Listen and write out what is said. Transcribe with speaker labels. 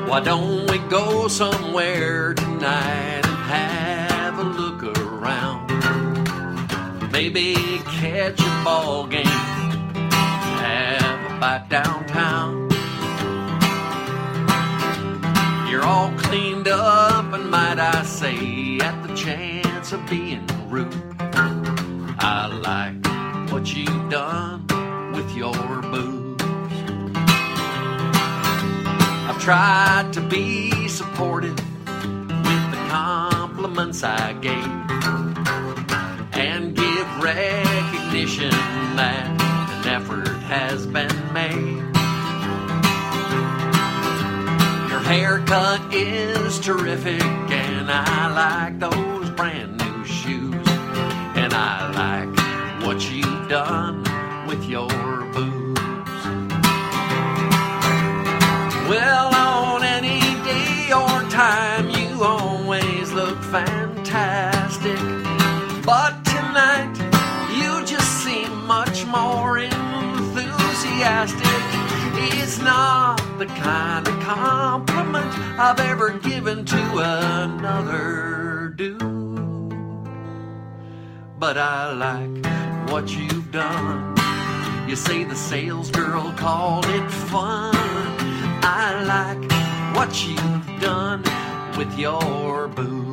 Speaker 1: Why don't we go somewhere tonight and have a look around? Maybe catch a ball game, have a bite downtown. You're all cleaned up, and might I say, at the chance of being rude, I like what you've done with your booze. I've tried to be supportive with the compliments I gave, and give recognition that an effort has been made. Your haircut is terrific, and I like those brand new shoes, and I like what you've done with your boobs. Well, on any day or time, you always look fantastic, but tonight you just seem much more enthusiastic. It's not the kind of compliment I've ever given to another dude, but I like what you've done. You say the sales girl called it fun. I like what you've done with your booze.